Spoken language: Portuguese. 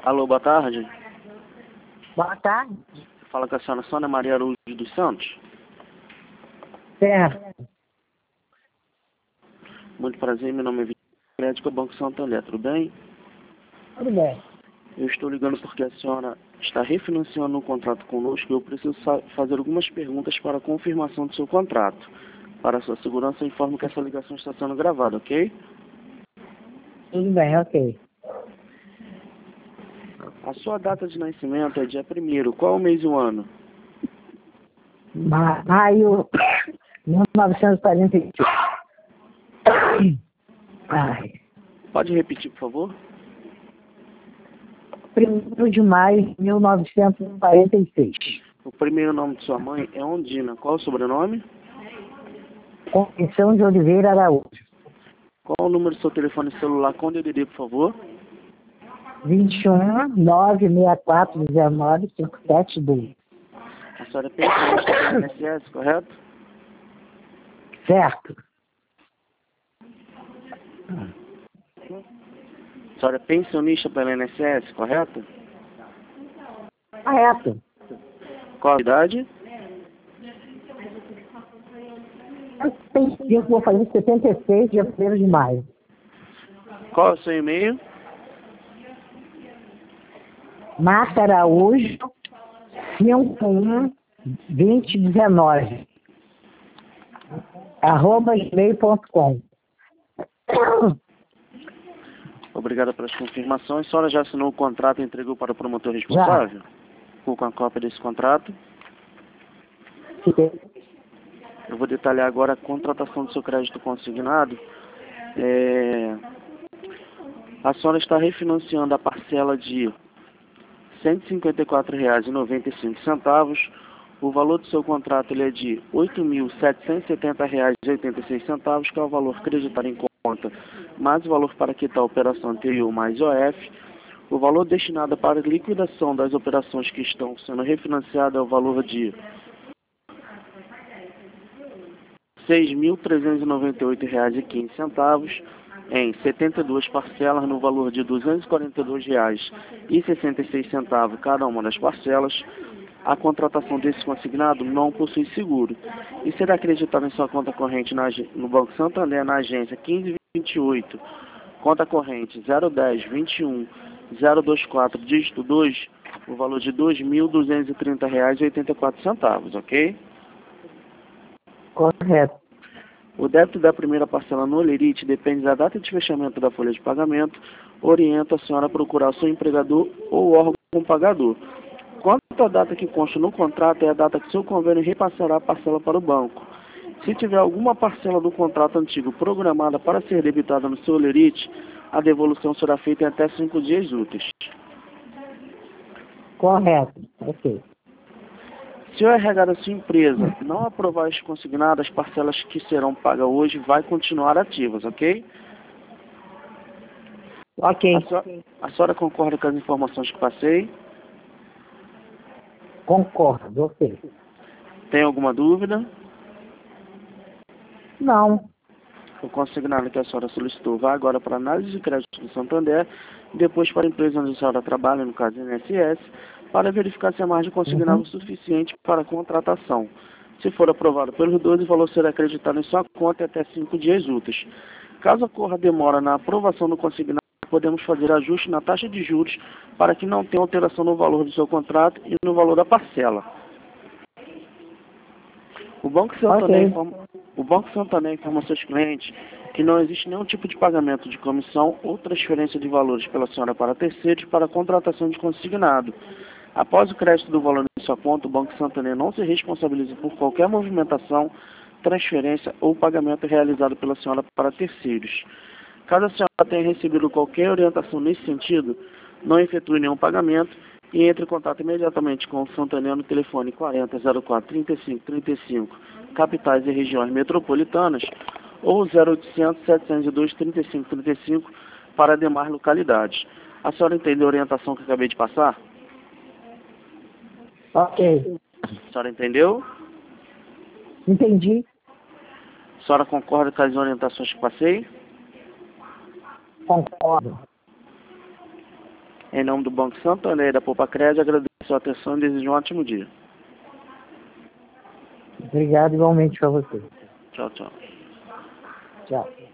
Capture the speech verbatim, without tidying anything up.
Alô, boa tarde. Boa tarde. Fala com a senhora Sônia Maria Araújo dos Santos. Certo. Muito prazer, meu nome é Vitor Crédito Banco Santander, tudo bem? Tudo bem. Eu estou ligando porque a senhora está refinanciando um contrato conosco e eu preciso fazer algumas perguntas para a confirmação do seu contrato. Para a sua segurança, eu informo que essa ligação está sendo gravada, ok? Tudo bem, ok. A sua data de nascimento é dia primeiro. Qual o mês e o ano? Ma- Maio mil novecentos e quarenta e oito. Ai. Pode repetir, por favor? Primeiro de maio de mil novecentos e quarenta e seis. O primeiro nome de sua mãe é Ondina. Qual o sobrenome? Conceição de Oliveira Araújo. Qual o número do seu telefone celular com D D D, por favor? vinte e um, nove seis quatro um nove cinco sete dois. A senhora é pensionista do I N S S, correto? Certo. A senhora é pensionista pela I N S S, correto? Correto. Qual a idade? Eu vou fazer setenta e seis, dia primeiro de maio. Qual é o seu e-mail? Marta Araújo, cinquenta e um, vinte e dezenove. Arroba gmail ponto com. Obrigado pelas confirmações. A senhora já assinou o contrato e entregou para o promotor responsável? Já. Com a cópia desse contrato? Sim. Eu vou detalhar agora a contratação do seu crédito consignado. É... A senhora está refinanciando a parcela de cento e cinquenta e quatro reais e noventa e cinco centavos. O valor do seu contrato ele é de oito mil setecentos e setenta reais e oitenta e seis centavos, que é o valor creditado em conta, mais o valor para quitar a operação anterior mais O F. O valor destinado para a liquidação das operações que estão sendo refinanciadas é o valor de seis mil trezentos e noventa e oito reais e quinze centavos, em setenta e duas parcelas no valor de duzentos e quarenta e dois reais e sessenta e seis centavos cada uma das parcelas. A contratação desse consignado não possui seguro e será acreditado em sua conta corrente na, no Banco Santander, na agência quinze vinte e oito, conta corrente zero dez vinte e um zero vinte e quatro, dígito dois, o valor de dois mil duzentos e trinta reais e oitenta e quatro centavos, ok? Correto. O débito da primeira parcela no Olerite depende da data de fechamento da folha de pagamento. Orienta a senhora a procurar seu empregador ou órgão pagador. Quanto à data que consta no contrato, é a data que seu convênio repassará a parcela para o banco. Se tiver alguma parcela do contrato antigo programada para ser debitada no seu Olerite, a devolução será feita em até cinco dias úteis. Correto. Ok. Se o R H da sua empresa não aprovar as consignadas, as parcelas que serão pagas hoje vai continuar ativas, ok? Ok. A senhora, a senhora concorda com as informações que passei? Concordo, ok. Tem alguma dúvida? Não. O consignado que a senhora solicitou vai agora para a análise de crédito do Santander, depois para a empresa onde a senhora trabalha, no caso I N S S, para verificar se a margem consignada Uhum. é suficiente para a contratação. Se for aprovado pelos dois, o valor será acreditado em sua conta até cinco dias úteis. Caso ocorra demora na aprovação do consignado, podemos fazer ajuste na taxa de juros para que não tenha alteração no valor do seu contrato e no valor da parcela. O Banco Santander, Ok. informa, o Banco Santander informa aos seus clientes que não existe nenhum tipo de pagamento de comissão ou transferência de valores pela senhora para terceiros para a contratação de consignado. Após o crédito do valor em sua conta, o Banco Santander não se responsabiliza por qualquer movimentação, transferência ou pagamento realizado pela senhora para terceiros. Caso a senhora tenha recebido qualquer orientação nesse sentido, não efetue nenhum pagamento e entre em contato imediatamente com o Santander no telefone quarenta, zero quatro, trinta e cinco, trinta e cinco, capitais e regiões metropolitanas, ou zero oitocentos, setecentos e dois, trinta e cinco, trinta e cinco para demais localidades. A senhora entendeu a orientação que eu acabei de passar? Ok. A senhora entendeu? Entendi. A senhora concorda com as orientações que passei? Concordo. Em nome do Banco Santander e da Poupa Crédito, agradeço a sua atenção e desejo um ótimo dia. Obrigado igualmente para você. Tchau, tchau. Tchau.